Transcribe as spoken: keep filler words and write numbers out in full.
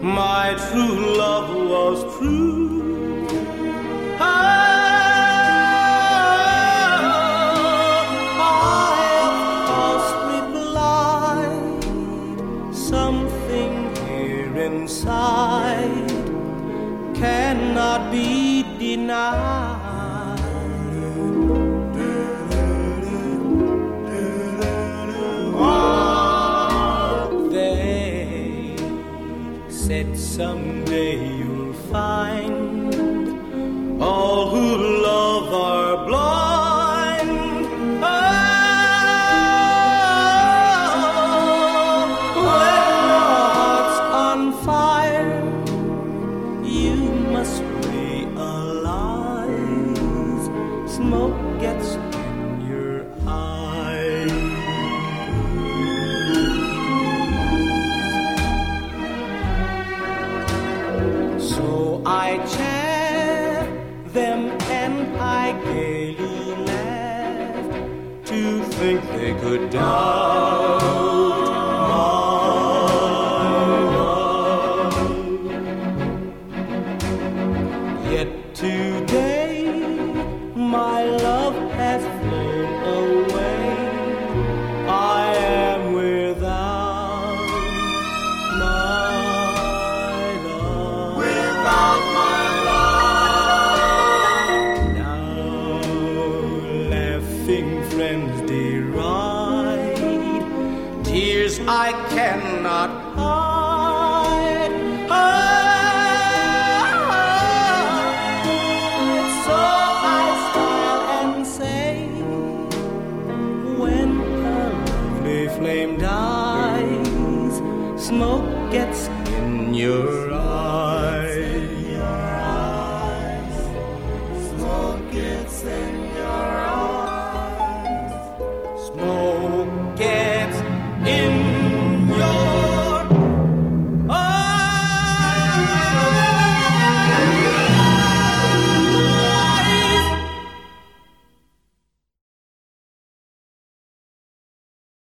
my true love was true. Oh, I of course replied, something here inside cannot be denied. Said someday you'll find all who love are blind. Oh, when your heart's on fire, you must realize smoke gets in your eyes. So I chaff them and I gaily laughed to think they could doubt my love. Yet today my love has flown away. I am without my friends deride, tears I cannot hide. Oh, so I smile and say, when a lovely flame dies, smoke gets in your eyes. Smoke gets in